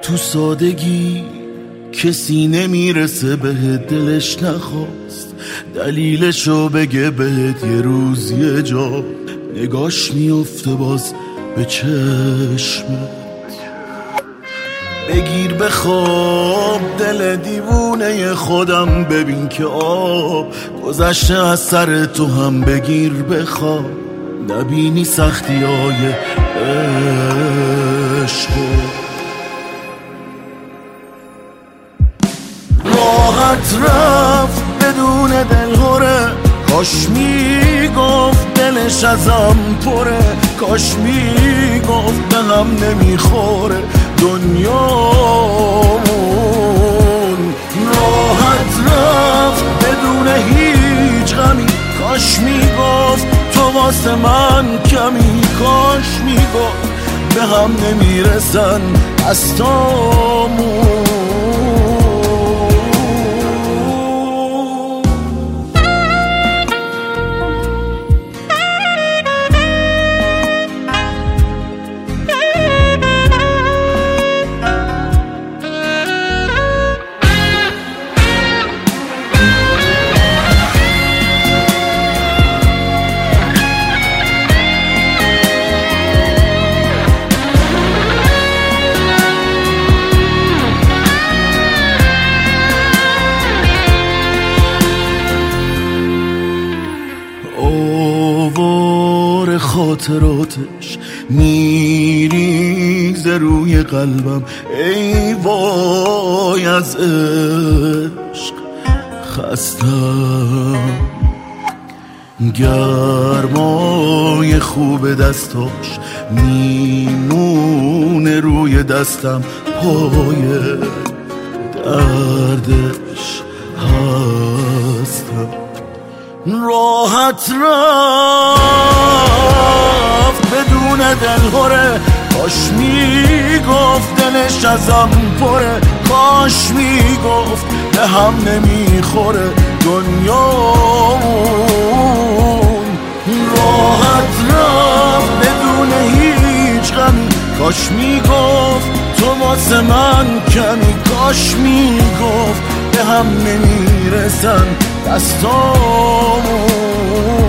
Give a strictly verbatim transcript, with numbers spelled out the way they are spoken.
تو سادگی کسی نمیرسه بهت، دلش نخواست دلیلشو بگه بهت، یه روز یه جا نگاش میفته باز به چشمت. بگیر بخواب دل دیوونه خودم، ببین که آب گذشته از سر تو هم. بگیر بخواب نبینی سختی های عشق. راحت رفت بدون دلهوره، کاش میگفت دلش ازم پره، کاش میگفت به هم نمیخوره دنیامون. راحت رفت بدون هیچ غمی، کاش میگفت تو واسه من کمی، کاش میگفت به هم نمیرسن دستامون. آوار خاطراتش میریزه روی قلبم، ای وای از عشق خستم. گرمای خوب دستاش میمونه روی دستم، پای دردش هستم. راحت رفت بدون دلهوره، کاش میگفت دلش ازم پره، کاش میگفت به هم نمیخوره دنیامون. راحت رفت بدون هیچ غمی، کاش میگفت تو واسه من کمی، کاش میگفت به هم نمیرسن دستامون.